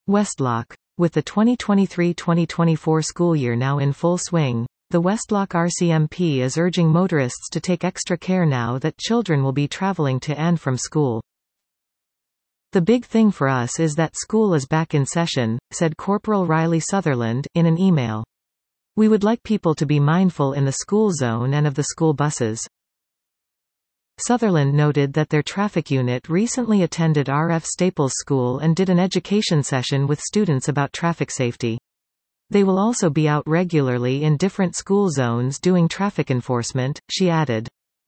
Westlock. With the 2023-2024 school year now in full swing, the Westlock RCMP is urging motorists to take extra care now that children will be traveling to and from school. "The big thing for us is that school is back in session," said Corporal Riley Sutherland, in an email. "We would like people to be mindful in the school zone and of the school buses." Sutherland noted that their traffic unit recently attended R.F. Staples School and did an education session with students about traffic safety. They will also be out regularly in different school zones doing traffic enforcement, she added.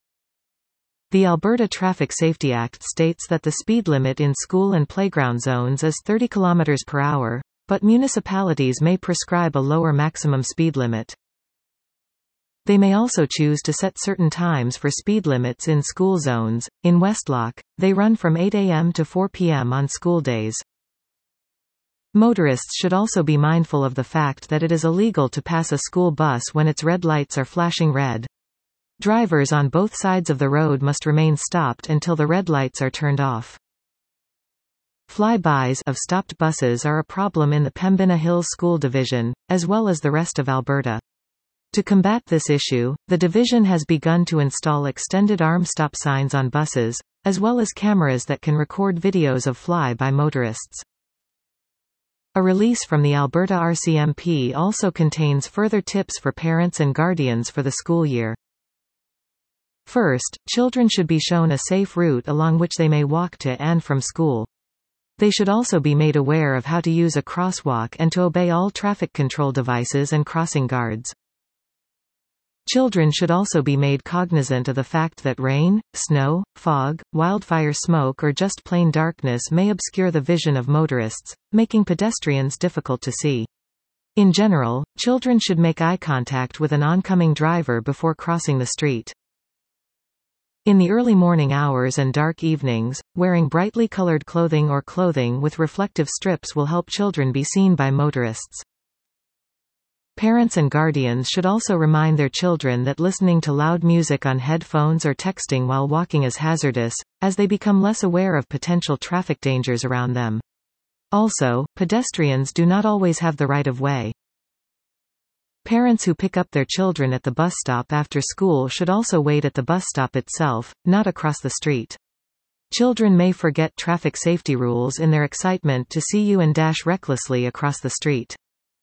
The Alberta Traffic Safety Act states that the speed limit in school and playground zones is 30 km per hour, but municipalities may prescribe a lower maximum speed limit. They may also choose to set certain times for speed limits in school zones. In Westlock, they run from 8 a.m. to 4 p.m. on school days. Motorists should also be mindful of the fact that it is illegal to pass a school bus when its red lights are flashing red. Drivers on both sides of the road must remain stopped until the red lights are turned off. Flybys of stopped buses are a problem in the Pembina Hills School Division, as well as the rest of Alberta. To combat this issue, the division has begun to install extended arm stop signs on buses, as well as cameras that can record videos of fly-by motorists. A release from the Alberta RCMP also contains further tips for parents and guardians for the school year. First, children should be shown a safe route along which they may walk to and from school. They should also be made aware of how to use a crosswalk and to obey all traffic control devices and crossing guards. Children should also be made cognizant of the fact that rain, snow, fog, wildfire smoke or just plain darkness may obscure the vision of motorists, making pedestrians difficult to see. In general, children should make eye contact with an oncoming driver before crossing the street. In the early morning hours and dark evenings, wearing brightly colored clothing or clothing with reflective strips will help children be seen by motorists. Parents and guardians should also remind their children that listening to loud music on headphones or texting while walking is hazardous, as they become less aware of potential traffic dangers around them. Also, pedestrians do not always have the right of way. Parents who pick up their children at the bus stop after school should also wait at the bus stop itself, not across the street. Children may forget traffic safety rules in their excitement to see you and dash recklessly across the street.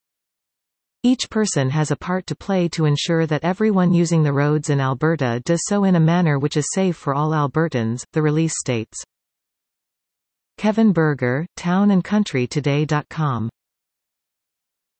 Each person has a part to play to ensure that everyone using the roads in Alberta does so in a manner which is safe for all Albertans, the release states. Kevin Berger, townandcountrytoday.com